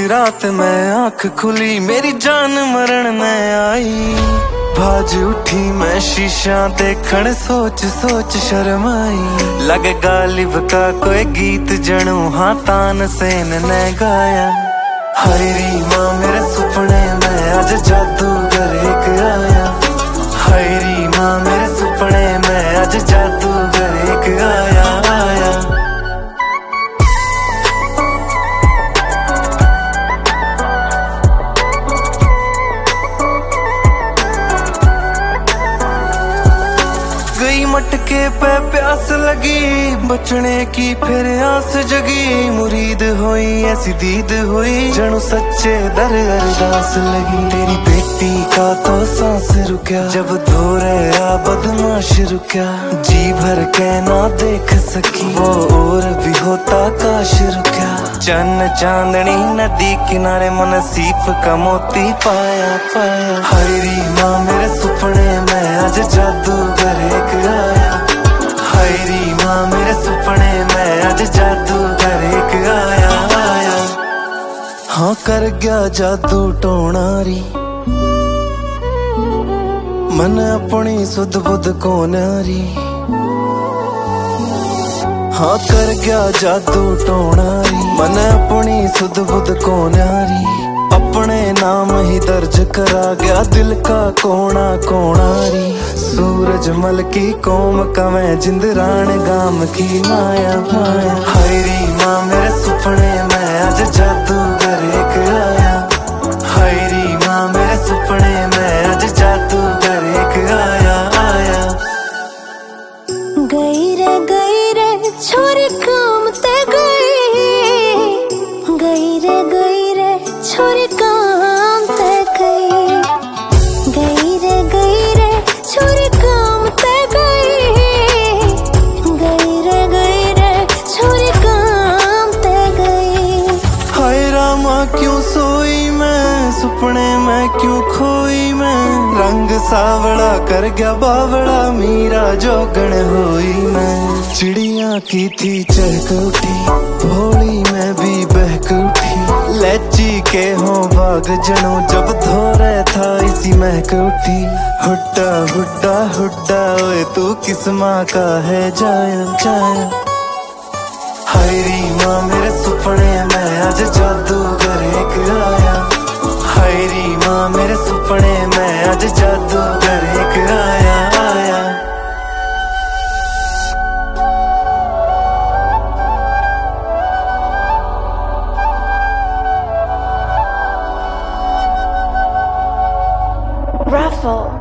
रात मैं आंख खुली मेरी जान मरण में आई। भाज उठी मैं शीशा देखण सोच सोच शर्माई। लगे गालिब का कोई गीत जणू हाँ तानसेन ने गाया। हाय री मां मेरे सुपने में आज जादूगर एक आया। हाय री मां मेरे सुपने में आज जादूगर एक आया। गई मटके पे प्यास लगी बचने की फिर आस जगी। मुरीद हुई ऐसी दीद हुई जणू सच्चे दर अरदास लगी। तेरी बेटी का तो सांस रुका जब धोरया बदमाश रुका। जी भर के ना देख सकी वो और भी होता काश रुका। चन्न चांदनी नदी किनारे मन सीप का मोती पाया पाया। हाय री मां मेरे सुपने में आज जादूगर एक आया। हाय री मां मेरे सुपने में आज जादूगर एक आया आया। हाँ कर गया जादू टोणारी मन अपनी सुध बुध को नारी। हाँ कर गया जादू टोणारी मन अपनी सुध बुध को नारी। अपने नाम ही दर्ज करा गया दिल का कोना कोणारी। सूरज मल की कोम का मैं जिंदरान गाम की माया माया। हाय री मां मेरे सुपने में आज जादूगर एक आया। हाय री मां मेरे सुपने में आज जादूगर एक आया आया। गई रे छोरी काम ते गई। गई रे छोरी काम ते गई। गई रे छोरी काम ते गई। गई रे छोरी काम ते गई। हाय रामा क्यों सोई मैं सुपने में क्यों खोई मैं। रंग सावड़ा कर गया बावड़ा मीरा जोगण होई मैं। चिड़िया की थी चहक उठी भोली में भी बहक उठी। लैची के हों बाग जनो जब धोरे था इसी महक उठी। हुड्डा हुड्डा हुड्डा ओए तू किस माँ का है जाया जाया। हाय री मां मेरे सुपने में आज जादूगर एक आया। हाय री मां मेरे सुपने में आज जादूगर एक आया आया। Raffle